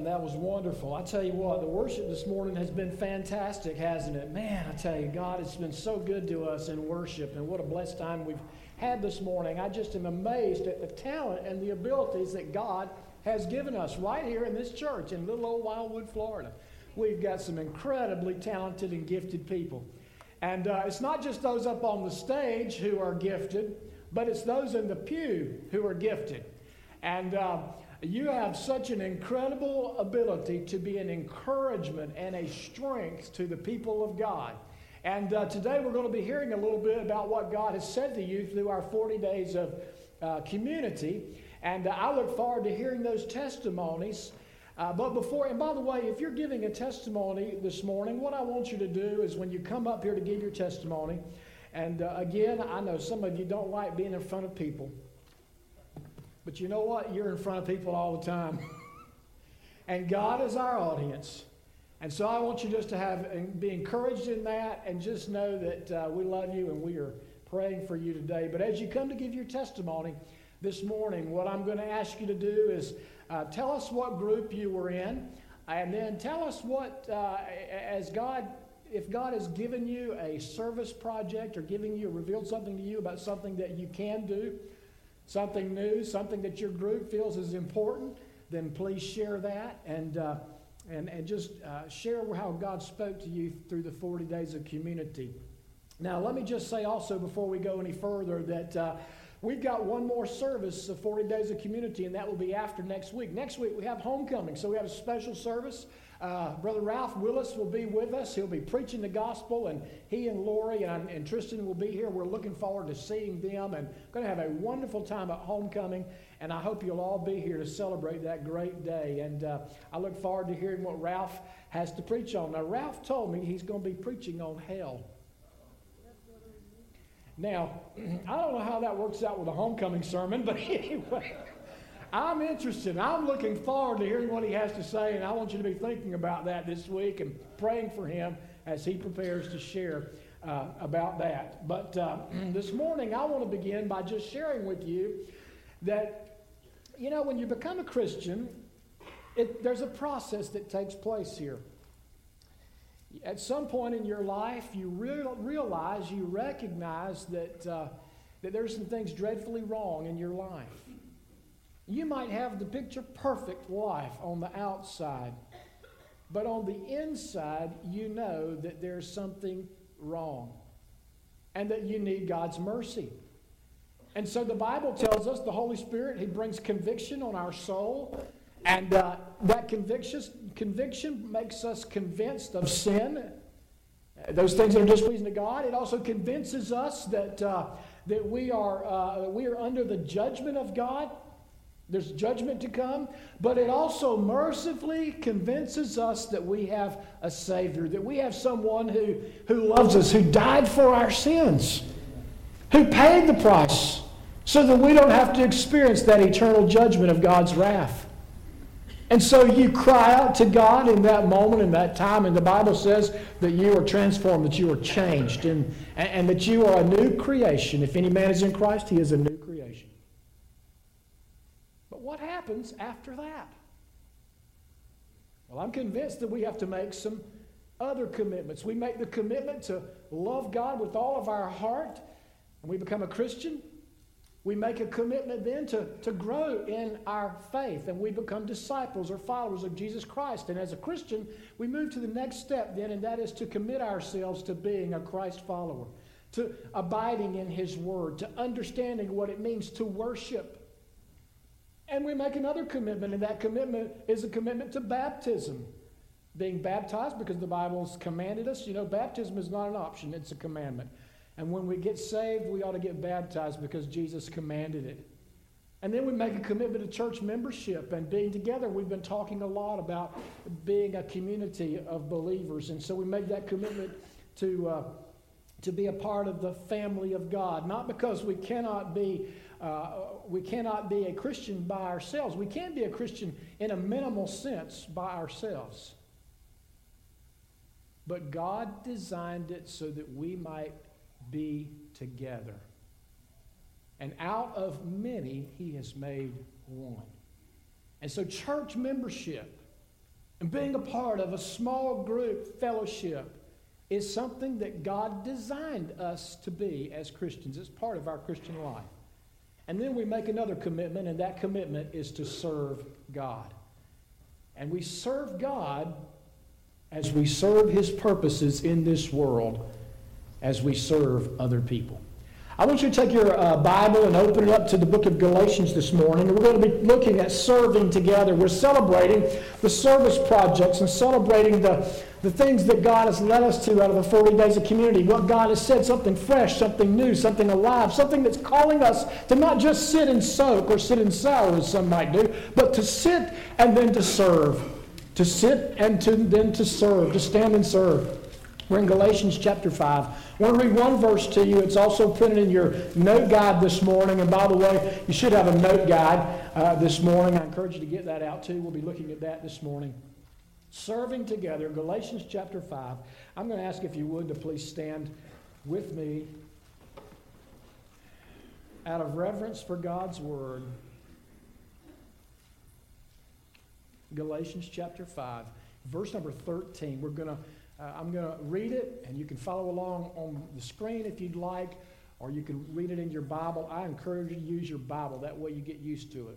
Amen. That was wonderful. I tell you what, the worship this morning has been fantastic, hasn't it? Man, I tell you, God, it's been so good to us in worship, and what a blessed time we've had this morning. I just am amazed at the talent and the abilities that God has given us right here in this church in little old Wildwood, Florida. We've got some incredibly talented and gifted people. And it's not just those up on the stage who are gifted, but it's those in the pew who are gifted. And you have such an incredible ability to be an encouragement and a strength to the people of God. And today we're going to be hearing a little bit about what God has said to you through our 40 days of community. And I look forward to hearing those testimonies. But before, and by the way, if you're giving a testimony this morning, what I want you to do is when you come up here to give your testimony, and again, I know some of you don't like being in front of people. But you know what? You're in front of people all the time. And God is our audience. And so I want you just to be encouraged in that and just know that we love you and we are praying for you today. But as you come to give your testimony this morning, what I'm going to ask you to do is tell us what group you were in, and then tell us what, if God has given you a service project or revealed something to you about something that you can do, something new, something that your group feels is important, then please share that and just share how God spoke to you through the 40 days of community. Now, let me just say also before we go any further that we've got one more service of 40 days of community, and that will be after next week. Next week we have homecoming, so we have a special service. Brother Ralph Willis will be with us. He'll be preaching the gospel, and he and Lori and Tristan will be here. We're looking forward to seeing them and going to have a wonderful time at homecoming, and I hope you'll all be here to celebrate that great day. And I look forward to hearing what Ralph has to preach on. Now, Ralph told me he's going to be preaching on hell. Now, I don't know how that works out with a homecoming sermon, but anyway, I'm interested. I'm looking forward to hearing what he has to say, and I want you to be thinking about that this week and praying for him as he prepares to share about that. But this morning, I want to begin by just sharing with you that, when you become a Christian, there's a process that takes place here. At some point in your life, you recognize that there's some things dreadfully wrong in your life. You might have the picture-perfect life on the outside, but on the inside, you know that there's something wrong and that you need God's mercy. And so the Bible tells us the Holy Spirit, He brings conviction on our soul, and that conviction makes us convinced of sin, those things that are displeasing to God. It also convinces us that we are under the judgment of God. There's judgment to come, but it also mercifully convinces us that we have a Savior, that we have someone who loves us, who died for our sins, who paid the price so that we don't have to experience that eternal judgment of God's wrath. And so you cry out to God in that moment, in that time, and the Bible says that you are transformed, that you are changed, and that you are a new creation. If any man is in Christ, he is a new creation. But what happens after that? Well, I'm convinced that we have to make some other commitments. We make the commitment to love God with all of our heart, and we become a Christian. We make a commitment then to grow in our faith, and we become disciples or followers of Jesus Christ. And as a Christian, we move to the next step then, and that is to commit ourselves to being a Christ follower, to abiding in His Word, to understanding what it means to worship. And we make another commitment, and that commitment is a commitment to baptism. Being baptized because the Bible's commanded us. Baptism is not an option, it's a commandment. And when we get saved, we ought to get baptized because Jesus commanded it. And then we make a commitment to church membership and being together. We've been talking a lot about being a community of believers. And so we make that commitment to be a part of the family of God. Not because we cannot be a Christian by ourselves. We can be a Christian in a minimal sense by ourselves. But God designed it so that we might be together. And out of many, He has made one. And so church membership And being a part of a small group fellowship is something that God designed us to be as Christians. It's part of our Christian life. And then we make another commitment, and that commitment is to serve God. And we serve God as we serve His purposes in this world, as we serve other people. I want you to take your Bible and open it up to the book of Galatians this morning. We're going to be looking at serving together. We're celebrating the service projects and celebrating the things that God has led us to out of the 40 days of community. What God has said, something fresh, something new, something alive, something that's calling us to not just sit and soak or sit and sour, as some might do, but to sit and then to serve. To sit and then to serve, to stand and serve. We're in Galatians chapter 5. I want to read one verse to you. It's also printed in your note guide this morning. And by the way, you should have a note guide this morning. I encourage you to get that out too. We'll be looking at that this morning. Serving together, Galatians chapter 5. I'm going to ask if you would to please stand with me out of reverence for God's word. Galatians chapter 5, verse number 13. I'm going to read it, and you can follow along on the screen if you'd like, or you can read it in your Bible. I encourage you to use your Bible. That way you get used to it.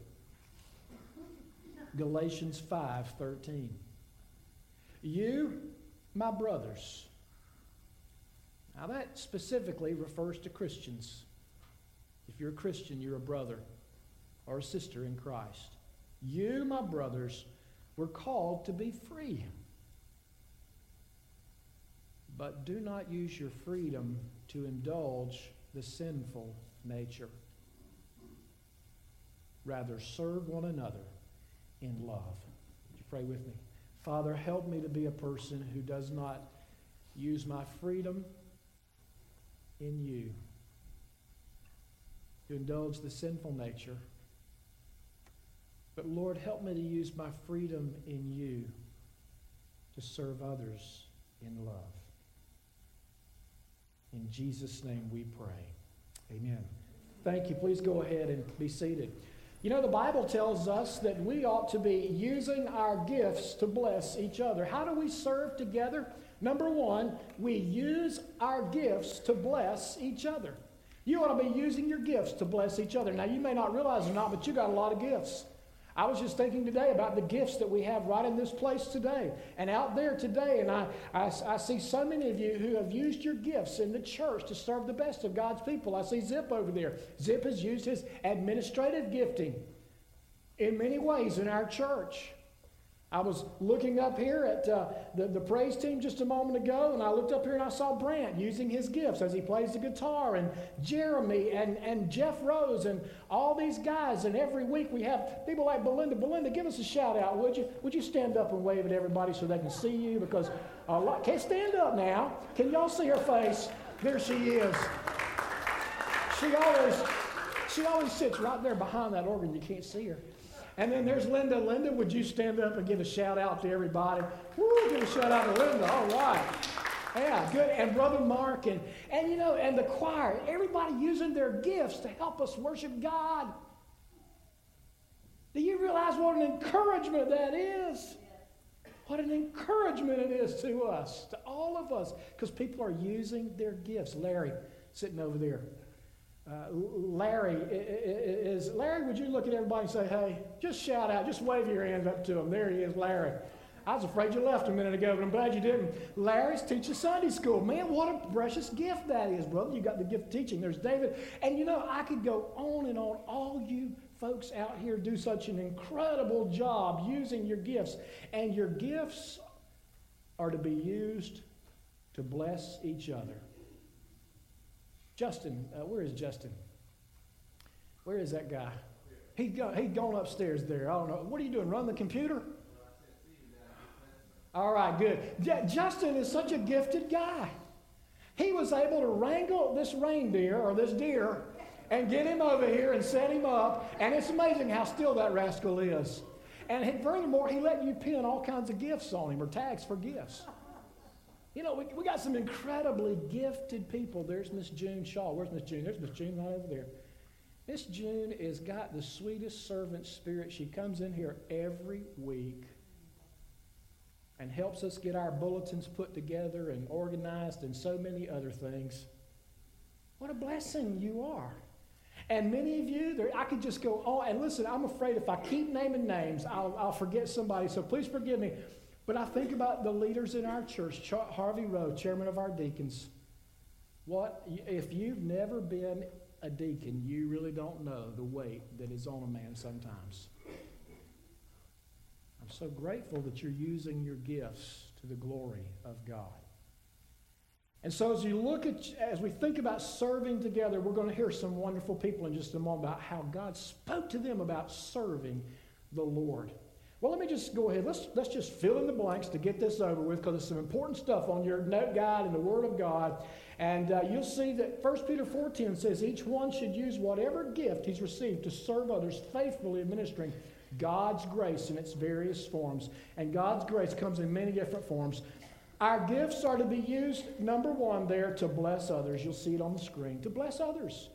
Galatians 5:13. You, my brothers. Now that specifically refers to Christians. If you're a Christian, you're a brother or a sister in Christ. You, my brothers, were called to be free. But do not use your freedom to indulge the sinful nature. Rather, serve one another in love. Would you pray with me? Father, help me to be a person who does not use my freedom in you to indulge the sinful nature. But Lord, help me to use my freedom in you to serve others in love. In Jesus' name we pray. Amen. Thank you. Please go ahead and be seated. You know, the Bible tells us that we ought to be using our gifts to bless each other. How do we serve together? Number one, we use our gifts to bless each other. You ought to be using your gifts to bless each other. Now, you may not realize it or not, but you got a lot of gifts. I was just thinking today about the gifts that we have right in this place today and out there today. And I see so many of you who have used your gifts in the church to serve the best of God's people. I see Zip over there. Zip has used his administrative gifting in many ways in our church. I was looking up here at the praise team just a moment ago, and I looked up here and I saw Brant using his gifts as he plays the guitar, and Jeremy and Jeff Rose and all these guys. And every week we have people like Belinda. Belinda, give us a shout out, would you? Would you stand up and wave at everybody so they can see you? Because a lot can't stand up now. Can y'all see her face? There she is. She always sits right there behind that organ. You can't see her. And then there's Linda. Linda, would you stand up and give a shout out to everybody? Woo, give a shout out to Linda. All right. Yeah, good. And Brother Mark and you know, and the choir. Everybody using their gifts to help us worship God. Do you realize what an encouragement that is? What an encouragement it is to us, to all of us, because people are using their gifts. Larry, sitting over there. Larry, would you look at everybody and say, hey, just shout out, just wave your hands up to him. There he is, Larry. I was afraid you left a minute ago, but I'm glad you didn't. Larry's teaching Sunday school. Man, what a precious gift that is, brother. You got the gift of teaching. There's David. And you know, I could go on and on. All you folks out here do such an incredible job using your gifts. And your gifts are to be used to bless each other. Justin, where is Justin? Where is that guy? He's gone upstairs there. I don't know. What are you doing? Run the computer? All right, good. Justin is such a gifted guy. He was able to wrangle this reindeer or this deer and get him over here and set him up. And it's amazing how still that rascal is. And furthermore, he let you pin all kinds of gifts on him or tags for gifts. You know, we got some incredibly gifted people. There's Miss June Shaw. Where's Miss June? There's Miss June right over there. Miss June has got the sweetest servant spirit. She comes in here every week and helps us get our bulletins put together and organized and so many other things. What a blessing you are. And many of you, I could just go on. And listen, I'm afraid if I keep naming names, I'll forget somebody. So please forgive me. But I think about the leaders in our church. Harvey Rowe, chairman of our deacons. If you've never been a deacon, you really don't know the weight that is on a man sometimes. I'm so grateful that you're using your gifts to the glory of God. And so as we think about serving together, we're going to hear some wonderful people in just a moment about how God spoke to them about serving the Lord. Well, let me just go ahead. Let's just fill in the blanks to get this over with, because there's some important stuff on your note guide in the Word of God. And you'll see that 1 Peter 4:10 says, each one should use whatever gift he's received to serve others faithfully, administering God's grace in its various forms. And God's grace comes in many different forms. Our gifts are to be used, number one there, to bless others. You'll see it on the screen. To bless others.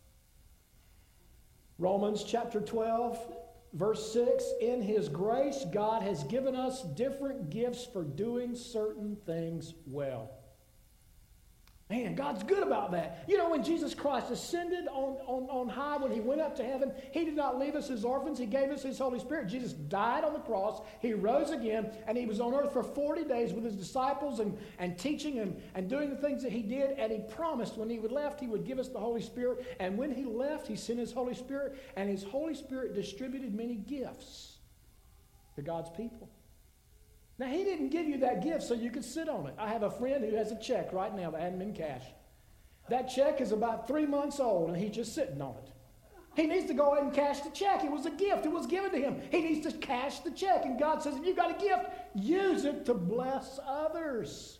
Romans chapter 12, verse 6, in His grace, God has given us different gifts for doing certain things well. Man, God's good about that. You know, when Jesus Christ ascended on high, when He went up to heaven, He did not leave us as orphans. He gave us His Holy Spirit. Jesus died on the cross. He rose again, and He was on earth for 40 days with His disciples and teaching and doing the things that He did. And He promised when He left, He would give us the Holy Spirit. And when He left, He sent His Holy Spirit, and His Holy Spirit distributed many gifts to God's people. Now, He didn't give you that gift so you could sit on it. I have a friend who has a check right now that hadn't been cashed. That check is about 3 months old, and he's just sitting on it. He needs to go ahead and cash the check. It was a gift. It was given to him. He needs to cash the check. And God says, if you've got a gift, use it to bless others.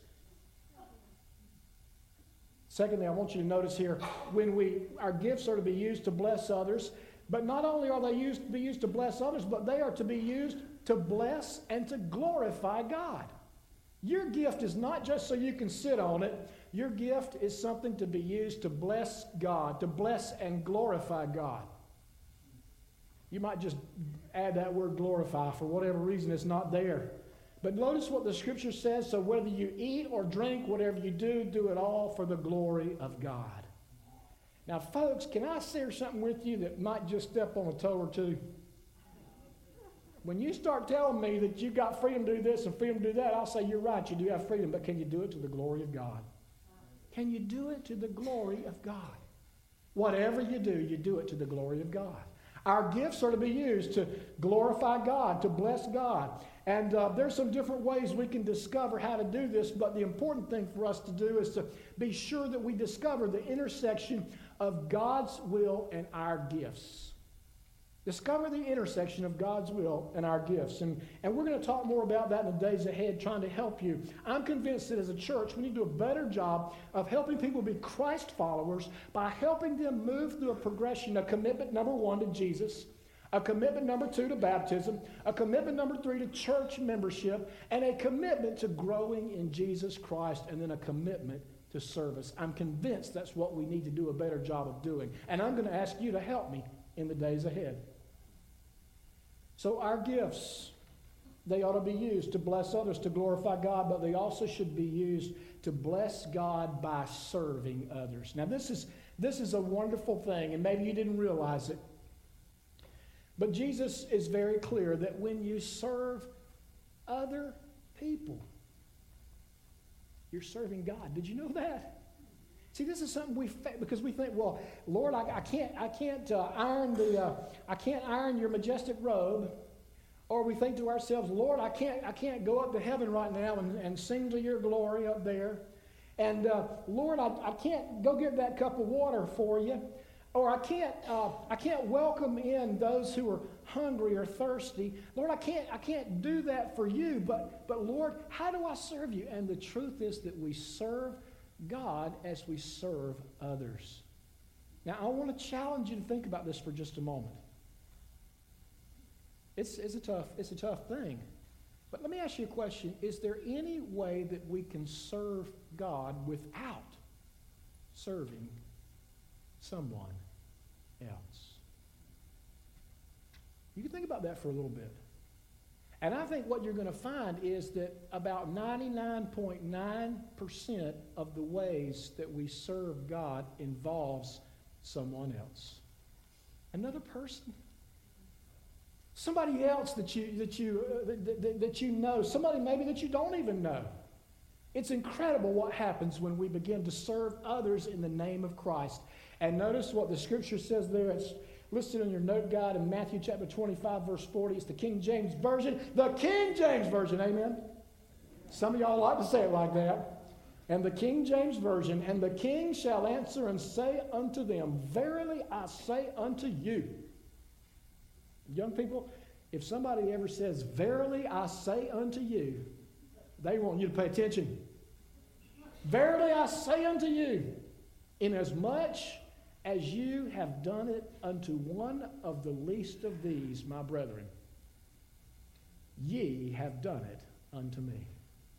Secondly, I want you to notice here, our gifts are to be used to bless others, but not only are they to be used to bless others, but they are to be used to bless and to glorify God. Your gift is not just so you can sit on it. Your gift is something to be used to bless God, to bless and glorify God. You might just add that word glorify for whatever reason it's not there. But notice what the Scripture says, so whether you eat or drink, whatever you do, do it all for the glory of God. Now, folks, can I share something with you that might just step on a toe or two? When you start telling me that you've got freedom to do this and freedom to do that, I'll say, you're right, you do have freedom, but can you do it to the glory of God? Can you do it to the glory of God? Whatever you do it to the glory of God. Our gifts are to be used to glorify God, to bless God. And there's some different ways we can discover how to do this, but the important thing for us to do is to be sure that we discover the intersection of God's will and our gifts. Discover the intersection of God's will and our gifts. And we're going to talk more about that in the days ahead, trying to help you. I'm convinced that as a church, we need to do a better job of helping people be Christ followers by helping them move through a progression, a commitment, number one, to Jesus, a commitment, number two, to baptism, a commitment, number three, to church membership, and a commitment to growing in Jesus Christ, and then a commitment to service. I'm convinced that's what we need to do a better job of doing. And I'm going to ask you to help me in the days ahead. So our gifts, they ought to be used to bless others, to glorify God, but they also should be used to bless God by serving others. Now this is a wonderful thing, and maybe you didn't realize it, but Jesus is very clear that when you serve other people, you're serving God. Did you know that? See, this is something because we think, well, Lord, I can't iron your majestic robe, or we think to ourselves, Lord, I can't go up to heaven right now and sing to your glory up there, and Lord, I can't go get that cup of water for you, or I can't welcome in those who are hungry or thirsty. Lord, I can't do that for you, but Lord, how do I serve you? And the truth is that we serve God as we serve others. Now, I want to challenge you to think about this for just a moment. It's a tough thing. But let me ask you a question. Is there any way that we can serve God without serving someone else? You can think about that for a little bit. And I think what you're going to find is that about 99.9% of the ways that we serve God involves someone else. Another person. Somebody else that you know. Somebody maybe that you don't even know. It's incredible what happens when we begin to serve others in the name of Christ. And notice what the Scripture says there. It's listed in your note guide in Matthew chapter 25, verse 40. It's the King James Version. The King James Version, amen? Some of y'all like to say it like that. And the King James Version, and the king shall answer and say unto them, Verily I say unto you. Young people, if somebody ever says, Verily I say unto you, they want you to pay attention. Verily I say unto you, inasmuch as you have done it unto one of the least of these, my brethren, ye have done it unto me.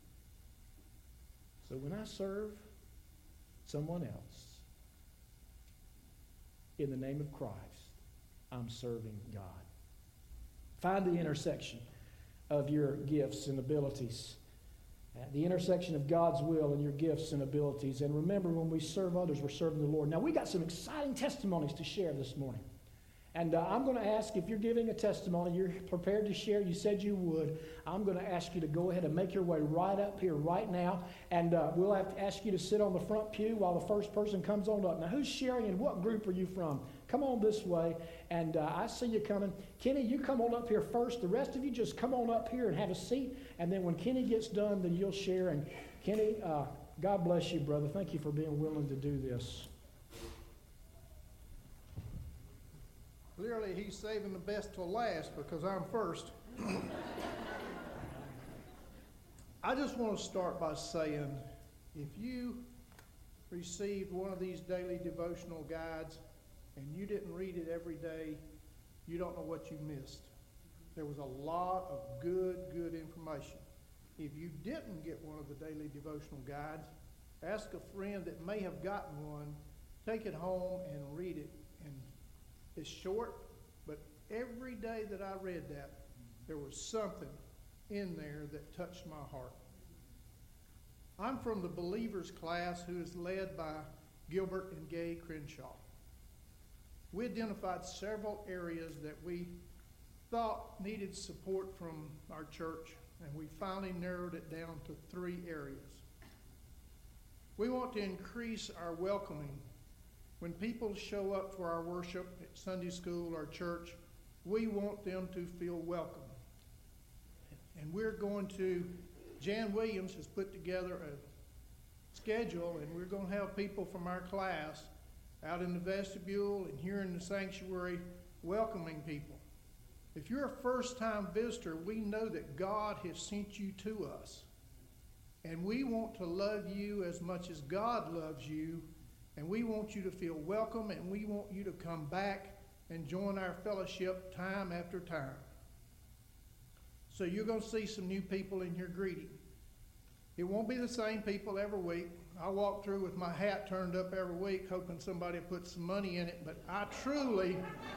So when I serve someone else in the name of Christ, I'm serving God. Find the intersection of your gifts and abilities. The intersection of God's will and your gifts and abilities. And remember, when we serve others, we're serving the Lord. Now, we got some exciting testimonies to share this morning. And I'm going to ask, if you're giving a testimony, you're prepared to share, you said you would, I'm going to ask you to go ahead and make your way right up here right now. And we'll have to ask you to sit on the front pew while the first person comes on up. Now, who's sharing and what group are you from? Come on this way. And I see you coming. Kenny, you come on up here first. The rest of you just come on up here and have a seat. And then when Kenny gets done, then you'll share. And Kenny, God bless you, brother. Thank you for being willing to do this. Clearly, he's saving the best till last because I'm first. I just want to start by saying, if you received one of these daily devotional guides and you didn't read it every day, you don't know what you missed. There was a lot of good information. If you didn't get one of the daily devotional guides, ask a friend that may have gotten one, take it home and read it. And it's short, but every day that I read that, there was something in there that touched my heart. I'm from the Believers class, who is led by Gilbert and Gay Crenshaw. We identified several areas that we thought needed support from our church, and we finally narrowed it down to 3 areas. We want to increase our welcoming. When people show up for our worship at Sunday school or church, we want them to feel welcome. And we're going to, Jan Williams has put together a schedule, and we're going to have people from our class out in the vestibule and here in the sanctuary welcoming people. If you're a first-time visitor, we know that God has sent you to us. And we want to love you as much as God loves you. And we want you to feel welcome, and we want you to come back and join our fellowship time after time. So you're going to see some new people in your greeting. It won't be the same people every week. I walk through with my hat turned up every week, hoping somebody will put some money in it. But I truly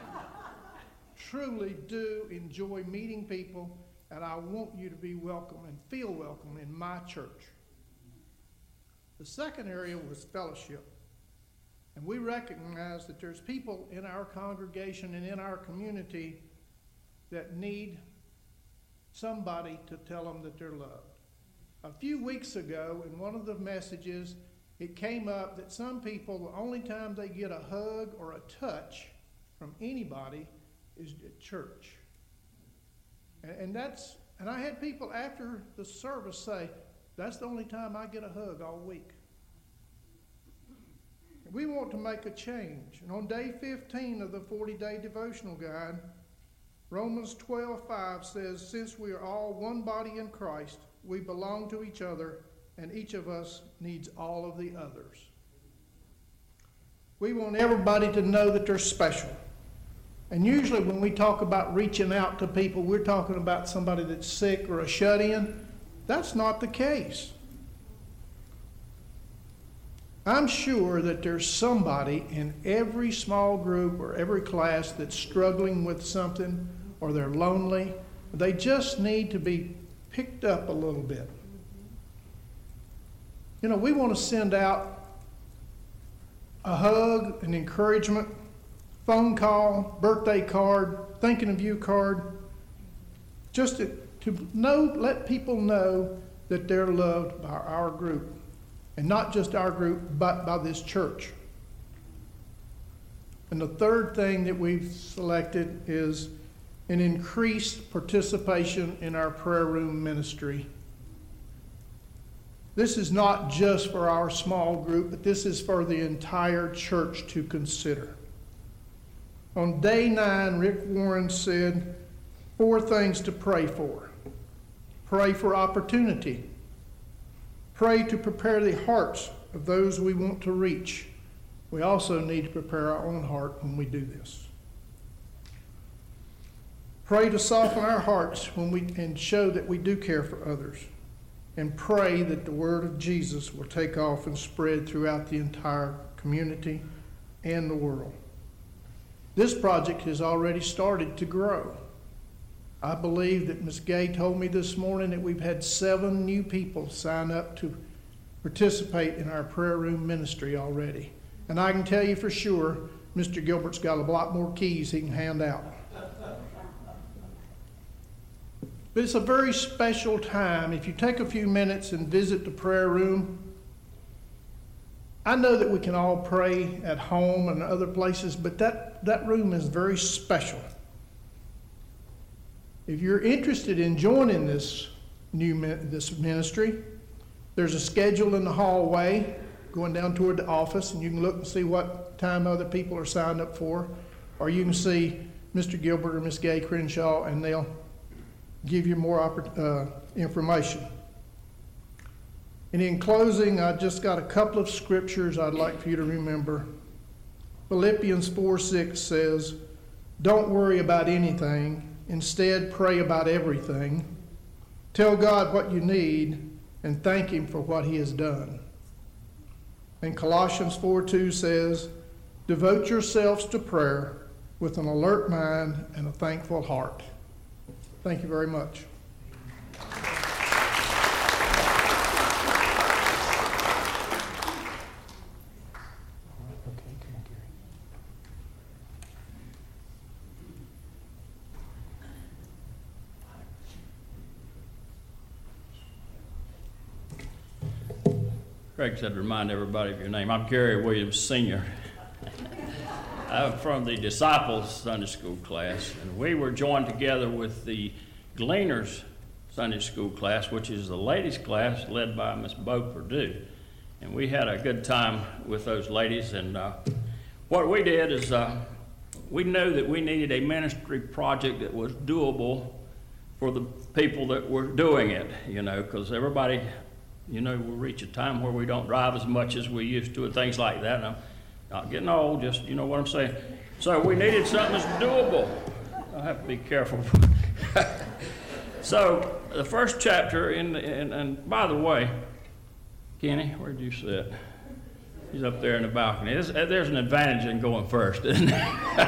do enjoy meeting people, and I want you to be welcome and feel welcome in my church. The second area was fellowship. And we recognize that there's people in our congregation and in our community that need somebody to tell them that they're loved. A few weeks ago, in one of the messages, it came up that some people, the only time they get a hug or a touch from anybody is at church. And I had people after the service say, that's the only time I get a hug all week. We want to make a change. And on day 15 of the 40-day devotional guide, Romans 12:5 says, since we are all one body in Christ, we belong to each other, and each of us needs all of the others. We want everybody to know that they're special. And usually when we talk about reaching out to people, we're talking about somebody that's sick or a shut-in. That's not the case. I'm sure that there's somebody in every small group or every class that's struggling with something, or they're lonely, They just need to be picked up a little bit. You know, we want to send out a hug, an encouragement, phone call, birthday card, thinking of you card, just to know, let people know that they're loved by our group. And not just our group, but by this church. And the third thing that we've selected is an increased participation in our prayer room ministry. This is not just for our small group, but this is for the entire church to consider. On day 9, Rick Warren said 4 things to pray for. Pray for opportunity. Pray to prepare the hearts of those we want to reach. We also need to prepare our own heart when we do this. Pray to soften our hearts and show that we do care for others. And pray that the word of Jesus will take off and spread throughout the entire community and the world. This project has already started to grow. I believe that Ms. Gay told me this morning that we've had 7 new people sign up to participate in our prayer room ministry already. And I can tell you for sure, Mr. Gilbert's got a lot more keys he can hand out. But it's a very special time. If you take a few minutes and visit the prayer room, I know that we can all pray at home and other places, but that room is very special. If you're interested in joining this ministry, there's a schedule in the hallway going down toward the office, and you can look and see what time other people are signed up for, or you can see Mr. Gilbert or Ms. Gay Crenshaw, and they'll give you more information. And in closing, I just got a couple of scriptures I'd like for you to remember. Philippians 4:6 says, "Don't worry about anything. Instead, pray about everything. Tell God what you need and thank Him for what He has done." And Colossians 4:2 says, "Devote yourselves to prayer with an alert mind and a thankful heart." Thank you very much. Craig said to remind everybody of your name. I'm Gary Williams, Sr. I'm from the Disciples Sunday School class, and we were joined together with the Gleaners Sunday School class, which is the ladies' class led by Miss Bo Perdue. And we had a good time with those ladies, and what we did is we knew that we needed a ministry project that was doable for the people that were doing it, because everybody, we'll reach a time where we don't drive as much as we used to and things like that. And I'm not getting old, just, you know what I'm saying. So we needed something that's doable. I have to be careful. So the first chapter, and by the way, Kenny, where'd you sit? He's up there in the balcony. There's an advantage in going first, isn't there?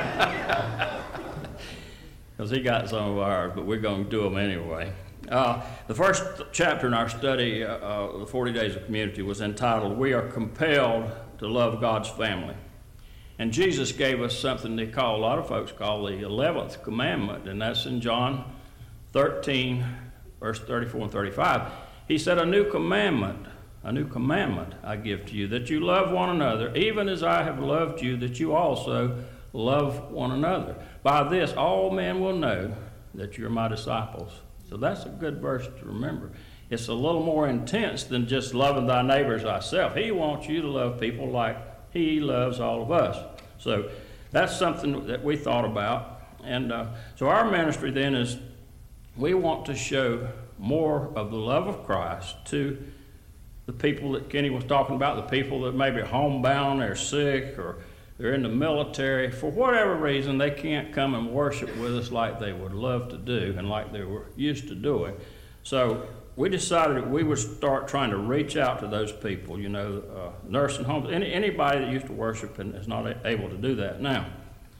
Because he got some of ours, but we're going to do them anyway. The first chapter in our study, the 40 Days of Community, was entitled, "We Are Compelled to Love God's Family." And Jesus gave us something a lot of folks call the 11th commandment, and that's in John 13, verse 34 and 35. He said, a new commandment I give to you, that you love one another, even as I have loved you, that you also love one another. By this, all men will know that you're my disciples. So that's a good verse to remember. It's a little more intense than just loving thy neighbor as thyself. He wants you to love people like He loves all of us. So that's something that we thought about. And so our ministry then is we want to show more of the love of Christ to the people that Kenny was talking about, the people that may be homebound, they're sick, or they're in the military. For whatever reason, they can't come and worship with us like they would love to do and like they were used to doing. So we decided that we would start trying to reach out to those people, nursing homes, anybody that used to worship and is not able to do that now.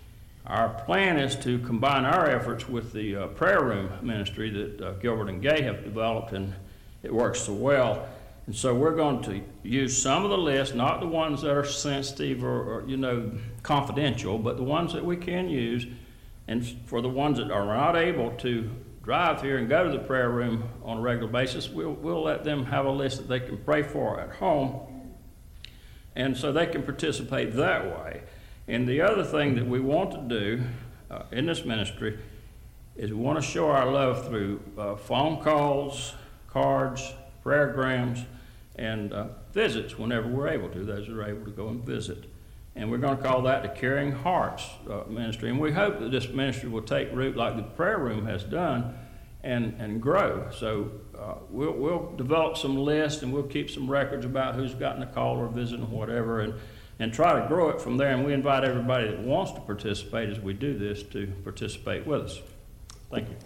Our plan is to combine our efforts with the prayer room ministry that Gilbert and Gay have developed, and it works so well. And so we're going to use some of the lists, not the ones that are sensitive or confidential, but the ones that we can use. And for the ones that are not able to drive here and go to the prayer room on a regular basis, we'll let them have a list that they can pray for at home, and so they can participate that way. And the other thing that we want to do in this ministry is we want to show our love through phone calls, cards, prayergrams, and visits whenever we're able to. Those are able to go and visit. And we're going to call that the Caring Hearts Ministry. And we hope that this ministry will take root like the prayer room has done and grow. So we'll develop some lists, and we'll keep some records about who's gotten a call or visit and whatever, and try to grow it from there. And we invite everybody that wants to participate as we do this to participate with us. Thank you.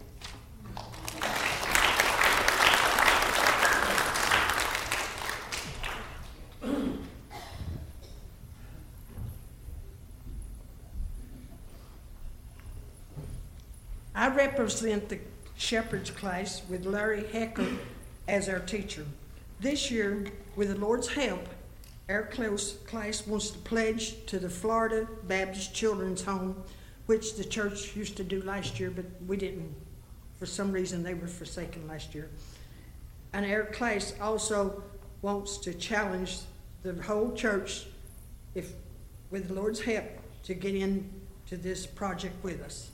I represent the Shepherd's class with Larry Hecker as our teacher. This year, with the Lord's help, our class wants to pledge to the Florida Baptist Children's Home, which the church used to do last year, but we didn't. For some reason, they were forsaken last year. And our class also wants to challenge the whole church, with the Lord's help, to get into this project with us.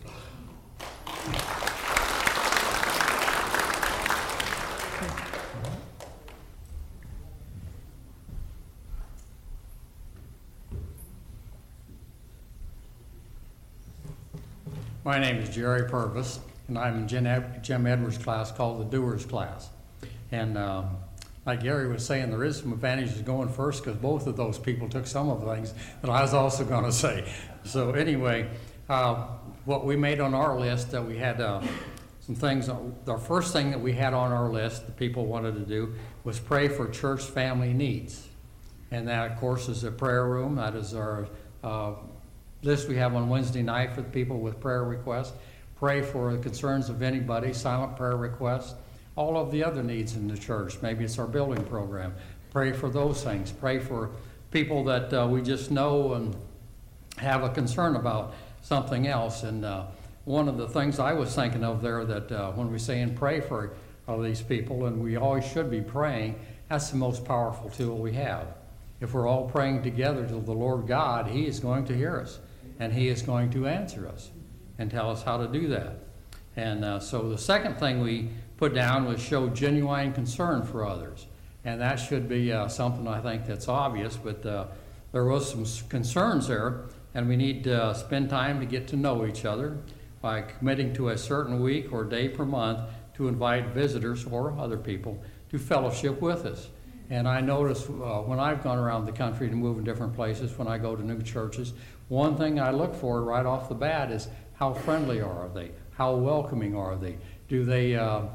My name is Jerry Purvis, and I'm in Jim Edwards' class called the Doers class. And like Gary was saying, there is some advantages going first because both of those people took some of the things that I was also going to say. So anyway, what we made on our list, we had some things. The first thing that we had on our list that people wanted to do was pray for church family needs. And that, of course, is a prayer room. That is our list we have on Wednesday night for the people with prayer requests. Pray for the concerns of anybody, silent prayer requests, all of the other needs in the church. Maybe it's our building program. Pray for those things. Pray for people that we just know and have a concern about something else. And one of the things I was thinking of there that when we say and pray for all these people, and we always should be praying, that's the most powerful tool we have. If we're all praying together to the Lord God, He is going to hear us, and He is going to answer us and tell us how to do that. And so the second thing we put down was show genuine concern for others. And that should be something I think that's obvious, but there was some concerns there, and we need to spend time to get to know each other by committing to a certain week or day per month to invite visitors or other people to fellowship with us. And I notice when I've gone around the country to move in different places, when I go to new churches, one thing I look for right off the bat is how friendly are they? How welcoming are they? Do they,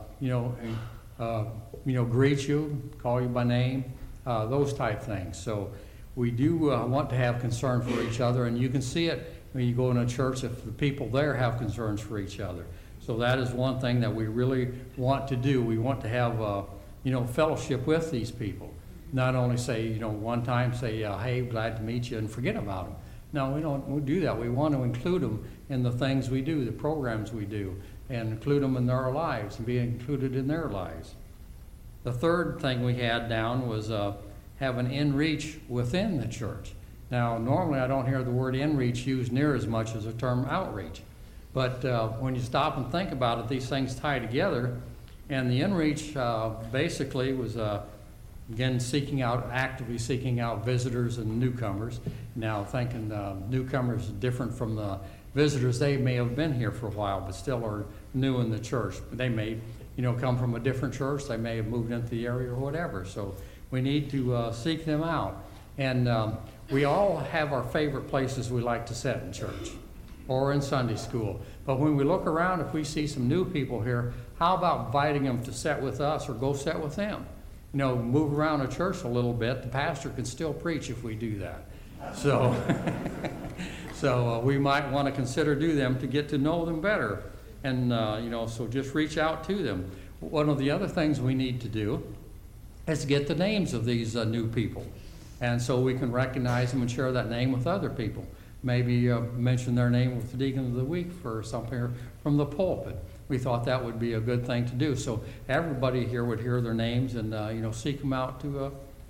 greet you, call you by name, those type things. So we do want to have concern for each other, and you can see it when you go in a church if the people there have concerns for each other. So that is one thing that we really want to do. We want to have fellowship with these people. Not only say, one time say, hey, glad to meet you, and forget about them. No, we don't do that. We want to include them in the things we do, the programs we do, and include them in their lives and be included in their lives. The third thing we had down was have an in-reach within the church. Now, normally I don't hear the word in-reach used near as much as the term outreach. But when you stop and think about it, these things tie together. And the in-reach basically was, again, actively seeking out visitors and newcomers. Now, thinking newcomers is different from the visitors. They may have been here for a while, but still are new in the church. They may, come from a different church. They may have moved into the area or whatever. So we need to seek them out. And we all have our favorite places we like to sit in church or in Sunday school. But when we look around, if we see some new people here, how about inviting them to sit with us or go sit with them? Move around a church a little bit. The pastor can still preach if we do that. So, So we might want to consider do them to get to know them better. And, so just reach out to them. One of the other things we need to do is get the names of these new people. And so we can recognize them and share that name with other people. Maybe mention their name with the Deacon of the Week for something from the pulpit. We thought that would be a good thing to do. So everybody here would hear their names and, seek them out to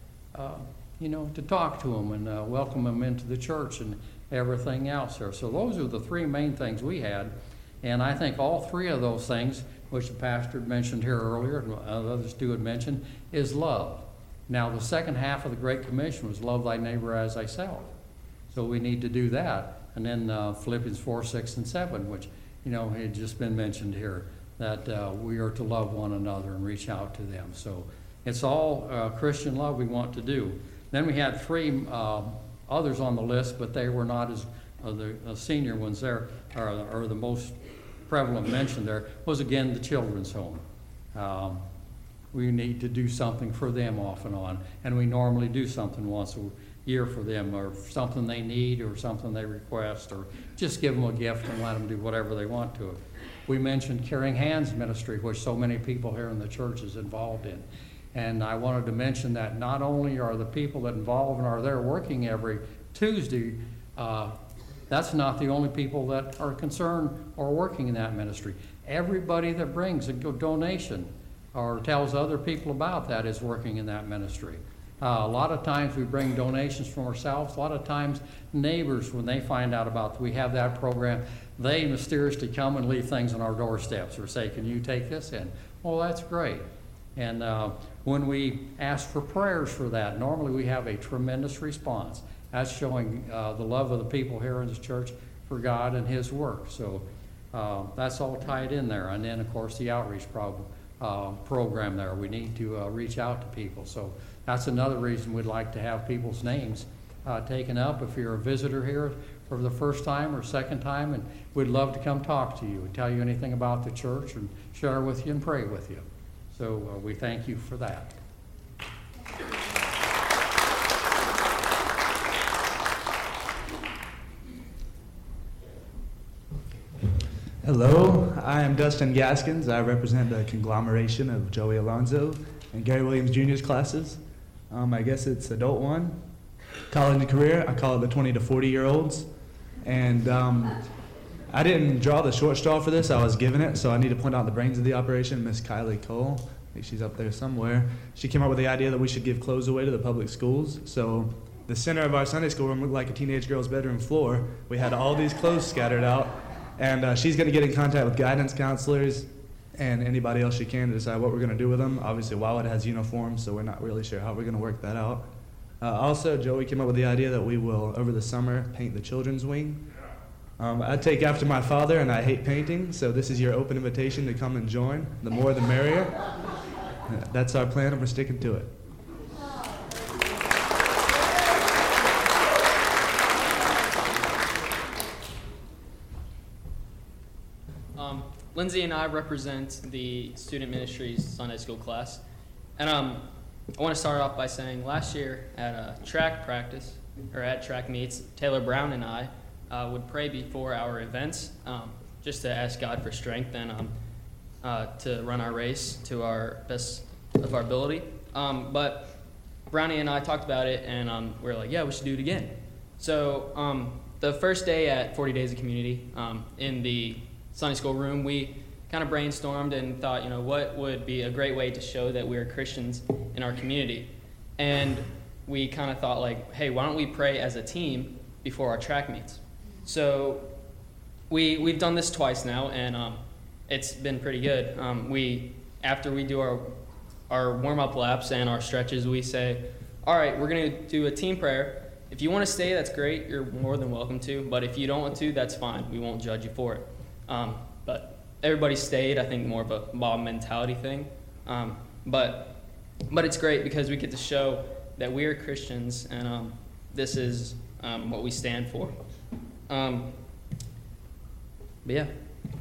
talk to them and welcome them into the church and everything else there. So those are the three main things we had. And I think all three of those things, which the pastor had mentioned here earlier, and others too had mentioned, is love. Now, the second half of the Great Commission was love thy neighbor as thyself. So we need to do that. And then Philippians 4, 6, and 7, which, had just been mentioned here, that we are to love one another and reach out to them. So it's all Christian love we want to do. Then we had three others on the list, but they were not as the senior ones there, or the most prevalent mentioned there, was again the children's home. We need to do something for them off and on, and we normally do something once a year for them, or something they need, or something they request, or just give them a gift and let them do whatever they want to it. We mentioned Caring Hands Ministry, which so many people here in the church is involved in. And I wanted to mention that not only are the people that involved and are there working every Tuesday, that's not the only people that are concerned or working in that ministry. Everybody that brings a donation or tells other people about that is working in that ministry. A lot of times we bring donations from ourselves. A lot of times neighbors, when they find out about we have that program, they mysteriously come and leave things on our doorsteps or say, can you take this in? Well, that's great. And when we ask for prayers for that, normally we have a tremendous response. That's showing the love of the people here in this church for God and His work. So that's all tied in there. And then, of course, the outreach program there. We need to reach out to people. So that's another reason we'd like to have people's names taken up. If you're a visitor here for the first time or second time, and we'd love to come talk to you and tell you anything about the church and share with you and pray with you. So we thank you for that. Hello, I am Dustin Gaskins. I represent the conglomeration of Joey Alonzo and Gary Williams Jr.'s classes. I guess it's adult one, college and career. I call it the 20 to 40-year-olds. And I didn't draw the short straw for this. I was given it, so I need to point out the brains of the operation, Miss Kylie Cole. I think she's up there somewhere. She came up with the idea that we should give clothes away to the public schools. So the center of our Sunday school room looked like a teenage girl's bedroom floor. We had all these clothes scattered out. And she's going to get in contact with guidance counselors and anybody else she can to decide what we're going to do with them. Obviously, Wildwood has uniforms, so we're not really sure how we're going to work that out. Also, Joey came up with the idea that we will, over the summer, paint the children's wing. I take after my father, and I hate painting, so this is your open invitation to come and join. The more, the merrier. That's our plan, and we're sticking to it. Lindsay and I represent the Student Ministries Sunday School class. And I want to start off by saying last year at track practice, or at track meets, Taylor Brown and I would pray before our events just to ask God for strength and to run our race to our best of our ability. But Brownie and I talked about it, and we were like, yeah, we should do it again. So the first day at 40 Days of Community in the Sunday school room, we kind of brainstormed and thought, what would be a great way to show that we're Christians in our community? And we kind of thought like, hey, why don't we pray as a team before our track meets? So we've done this twice now, and it's been pretty good. After we do our warm-up laps and our stretches, we say, all right, we're going to do a team prayer. If you want to stay, that's great. You're more than welcome to. But if you don't want to, that's fine. We won't judge you for it. But everybody stayed, I think more of a mob mentality thing. But it's great because we get to show that we are Christians, and this is what we stand for. But yeah.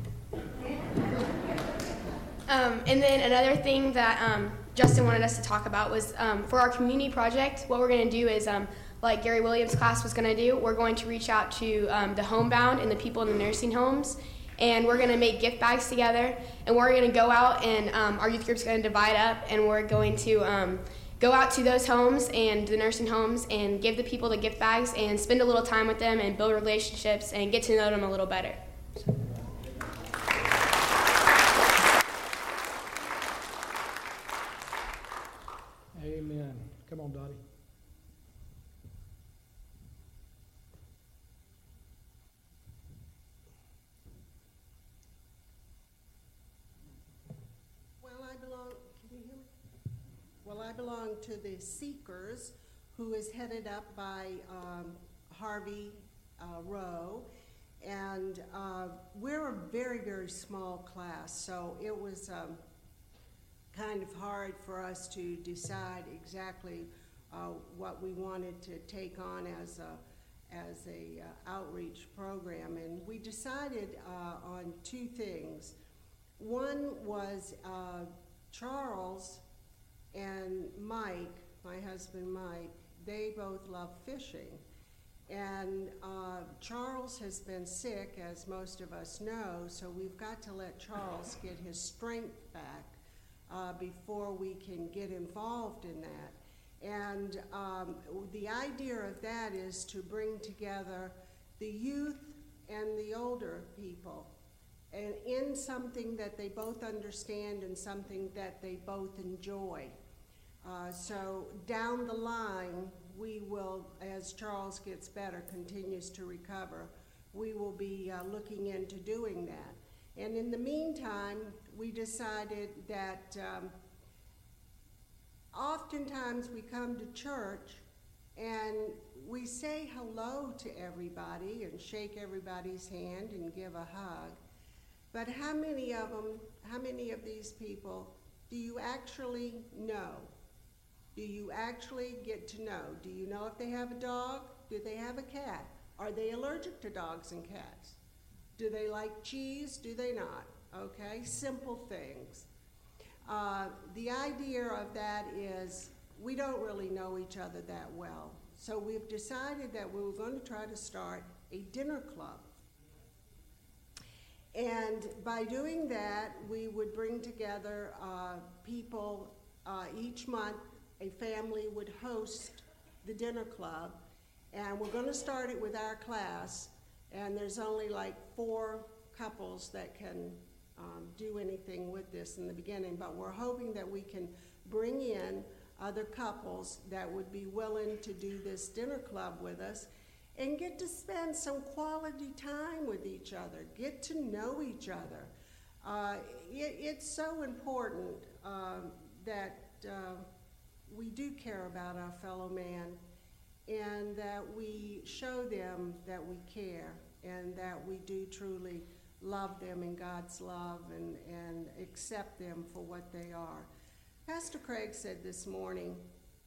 And then another thing that Justin wanted us to talk about was for our community project, what we're going to do is like Gary Williams' class was going to do, we're going to reach out to the homebound and the people in the nursing homes, and we're going to make gift bags together, and we're going to go out, and our youth group's going to divide up, and we're going to go out to those homes and the nursing homes and give the people the gift bags and spend a little time with them and build relationships and get to know them a little better. Amen. Come on, Dottie. I belong to the Seekers, who is headed up by Harvey Rowe, and we're a very, very small class, so it was kind of hard for us to decide exactly what we wanted to take on as a outreach program, and we decided on two things. One was Charles and Mike, my husband Mike, they both love fishing. And Charles has been sick, as most of us know, so we've got to let Charles get his strength back before we can get involved in that. And the idea of that is to bring together the youth and the older people, and in something that they both understand and something that they both enjoy. So down the line, we will, as Charles gets better, continues to recover, we will be looking into doing that. And in the meantime, we decided that oftentimes we come to church and we say hello to everybody and shake everybody's hand and give a hug. But how many of these people do you actually know? Do you actually get to know? Do you know if they have a dog? Do they have a cat? Are they allergic to dogs and cats? Do they like cheese? Do they not? Okay, simple things. The idea of that is we don't really know each other that well. So we've decided that we were going to try to start a dinner club. And by doing that, we would bring together people each month. A family would host the dinner club, and we're going to start it with our class, and there's only like 4 couples that can do anything with this in the beginning, but we're hoping that we can bring in other couples that would be willing to do this dinner club with us and get to spend some quality time with each other, get to know each other. It's so important that we do care about our fellow man, and that we show them that we care and that we do truly love them in God's love and accept them for what they are. Pastor Craig said this morning,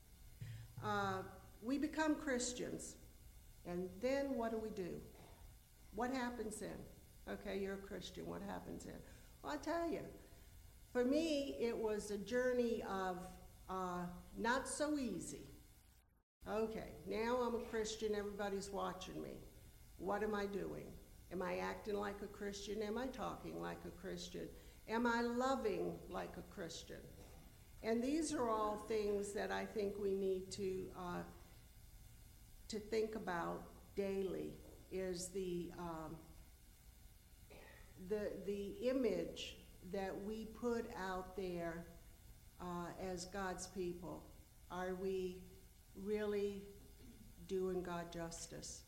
we become Christians, and then what do? What happens then? Okay, you're a Christian, what happens then? Well, I'll tell you, for me, it was a journey of not so easy. Okay, now I'm a Christian, everybody's watching me. What am I doing? Am I acting like a Christian? Am I talking like a Christian? Am I loving like a Christian? And these are all things that I think we need to think about daily, is the image that we put out there as God's people. Are we really doing God justice?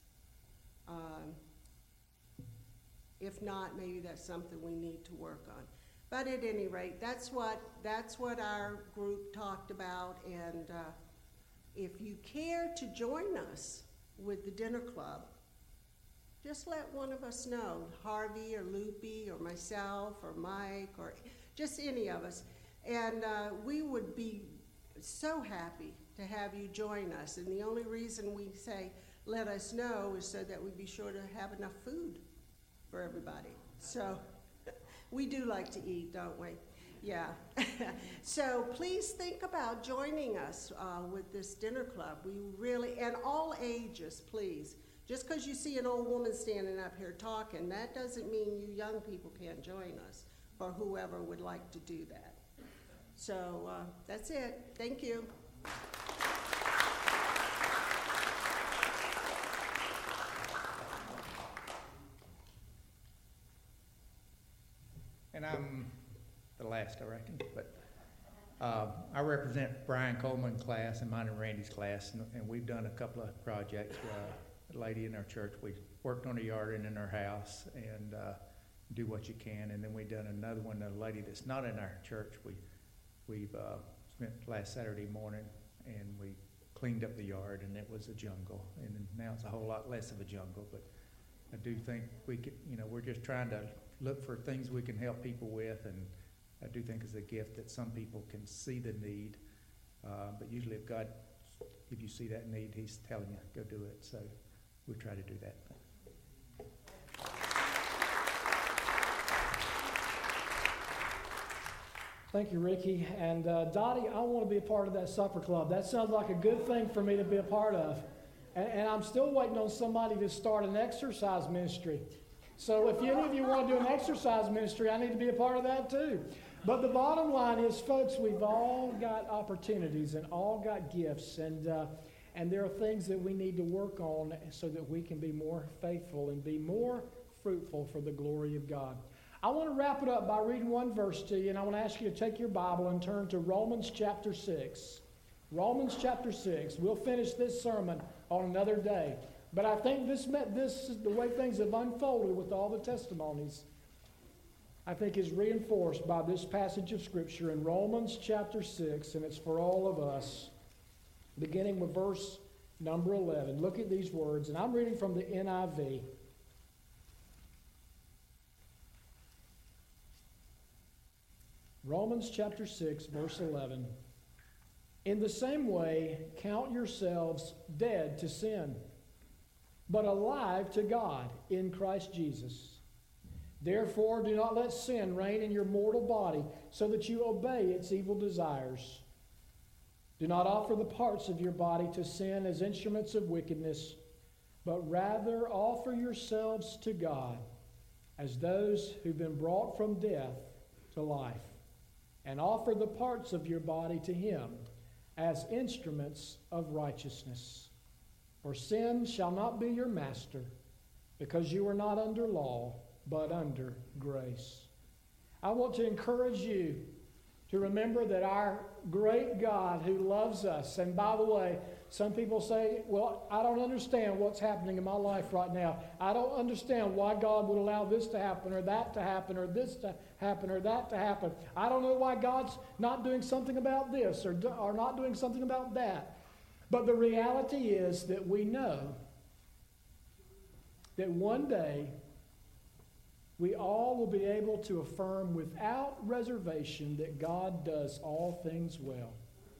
If not, maybe that's something we need to work on. But at any rate, that's what our group talked about, and if you care to join us with the dinner club, just let one of us know, Harvey or Loopy or myself or Mike or just any of us, and we would be so happy to have you join us. And the only reason we say let us know is so that we'd be sure to have enough food for everybody. So we do like to eat, don't we? Yeah. So please think about joining us with this dinner club. We really, and all ages, please. Just because you see an old woman standing up here talking, that doesn't mean you young people can't join us, or whoever would like to do that. So that's it. Thank you. And I'm the last, I reckon, but I represent Brian Coleman's class and mine and Randy's class, and we've done a couple of projects. A lady in our church, we worked on a yard and in our house, and do what you can. And then we done another one, a lady that's not in our church. We've spent last Saturday morning, and we cleaned up the yard, and it was a jungle, and now it's a whole lot less of a jungle. But I do think we could, we're just trying to look for things we can help people with, and I do think it's a gift that some people can see the need, but usually if you see that need, he's telling you, go do it. So we try to do that. Thank you, Ricky. And Dottie, I want to be a part of that supper club. That sounds like a good thing for me to be a part of. And I'm still waiting on somebody to start an exercise ministry. So if any of you want to do an exercise ministry, I need to be a part of that too. But the bottom line is, folks, we've all got opportunities and all got gifts. And there are things that we need to work on so that we can be more faithful and be more fruitful for the glory of God. I want to wrap it up by reading one verse to you, and I want to ask you to take your Bible and turn to Romans chapter 6. Romans chapter 6. We'll finish this sermon on another day. But I think this the way things have unfolded with all the testimonies, I think is reinforced by this passage of Scripture in Romans chapter 6, and it's for all of us, beginning with verse number 11. Look at these words, and I'm reading from the NIV. Romans chapter 6, verse 11. In the same way, count yourselves dead to sin, but alive to God in Christ Jesus. Therefore, do not let sin reign in your mortal body, so that you obey its evil desires. Do not offer the parts of your body to sin as instruments of wickedness, but rather offer yourselves to God as those who've been brought from death to life, and offer the parts of your body to Him as instruments of righteousness. For sin shall not be your master, because you are not under law, but under grace. I want to encourage you to remember that our great God who loves us, and by the way, some people say, well, I don't understand what's happening in my life right now. I don't understand why God would allow this to happen or that to happen or this to happen or that to happen. I don't know why God's not doing something about this or not doing something about that. But the reality is that we know that one day we all will be able to affirm without reservation that God does all things well.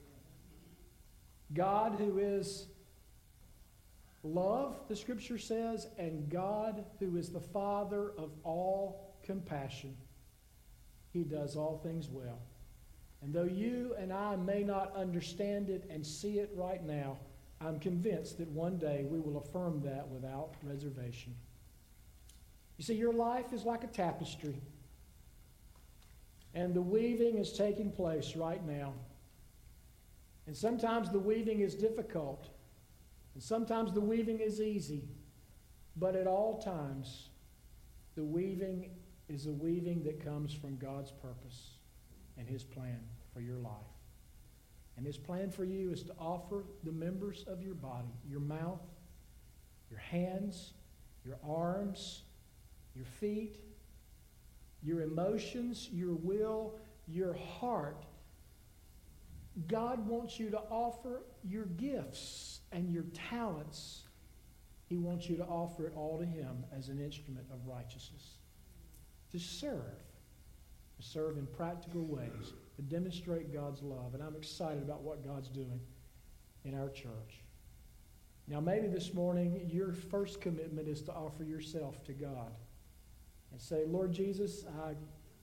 God who is love, the Scripture says, and God who is the Father of all compassion. He does all things well. And though you and I may not understand it and see it right now, I'm convinced that one day we will affirm that without reservation. You see, your life is like a tapestry, and the weaving is taking place right now. And sometimes the weaving is difficult, and sometimes the weaving is easy, but at all times, the weaving is a weaving that comes from God's purpose and His plan for your life. And His plan for you is to offer the members of your body, your mouth, your hands, your arms, your feet, your emotions, your will, your heart. God wants you to offer your gifts and your talents. He wants you to offer it all to Him as an instrument of righteousness. To serve in practical ways, to demonstrate God's love. And I'm excited about what God's doing in our church. Now, maybe this morning your first commitment is to offer yourself to God and say, Lord Jesus,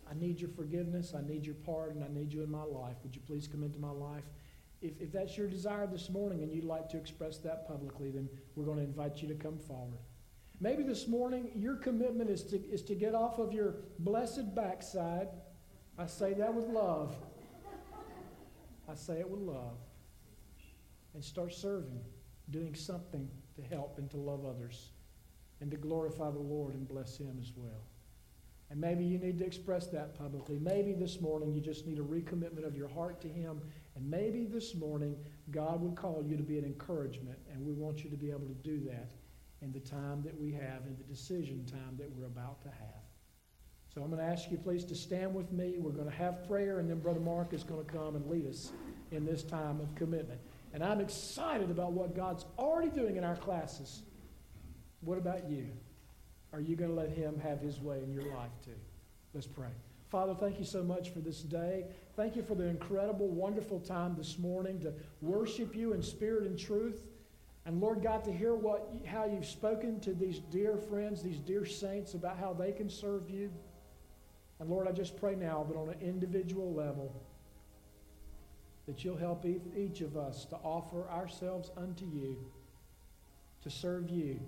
I need your forgiveness, I need your pardon, I need you in my life. Would you please come into my life? If that's your desire this morning and you'd like to express that publicly, then we're going to invite you to come forward. Maybe this morning your commitment is to get off of your blessed backside. I say that with love. I say it with love. And start serving, doing something to help and to love others and to glorify the Lord and bless Him as well. And maybe you need to express that publicly. Maybe this morning you just need a recommitment of your heart to Him. And maybe this morning God would call you to be an encouragement, and we want you to be able to do that in the time that we have, in the decision time that we're about to have. So I'm going to ask you please to stand with me. We're going to have prayer, and then Brother Mark is going to come and lead us in this time of commitment. And I'm excited about what God's already doing in our classes. What about you? Are you going to let Him have His way in your life too? Let's pray. Father, thank you so much for this day. Thank you for the incredible, wonderful time this morning to worship you in spirit and truth. And Lord God, to hear how you've spoken to these dear friends, these dear saints, about how they can serve you. And Lord, I just pray now that on an individual level, that you'll help each of us to offer ourselves unto you, to serve you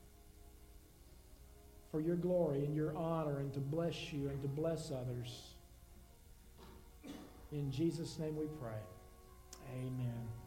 for your glory and your honor, and to bless you and to bless others. In Jesus' name we pray. Amen.